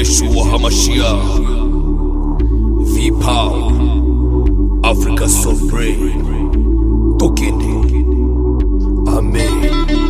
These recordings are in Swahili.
Yeshua HaMashiach, V-Power, Africa Sobre, Tokende, Amen.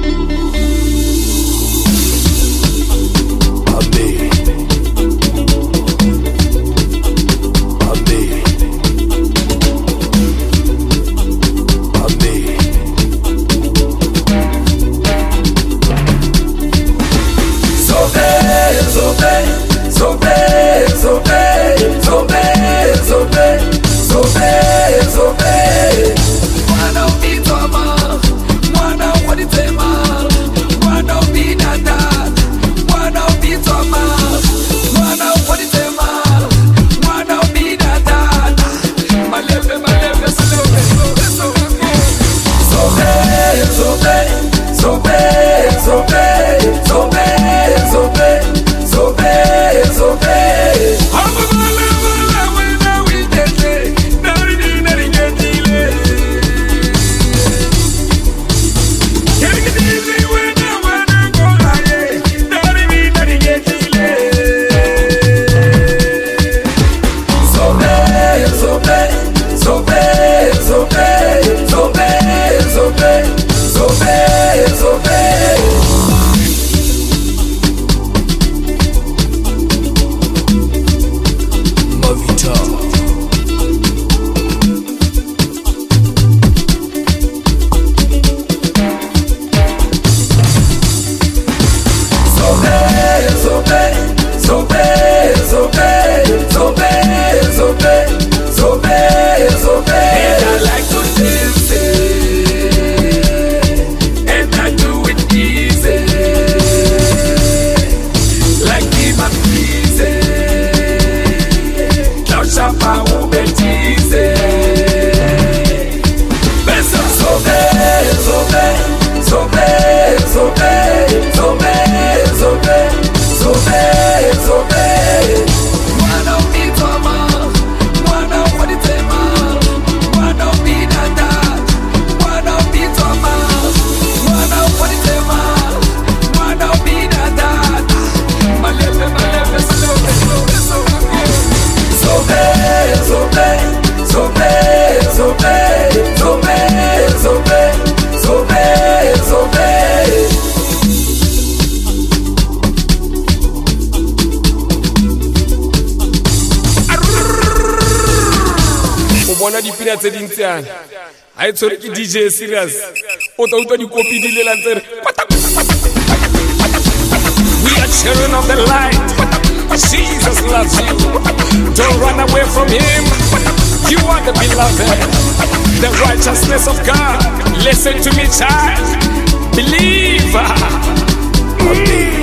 Bona dipina tse dintsiana a e tshwere ke DJ serious o tla utlwa dikopi di le lantsere. We are children of the light. Jesus loves you. Don't run away from him. You are the beloved, the righteousness of God. Listen to me, child. Believe. Amen.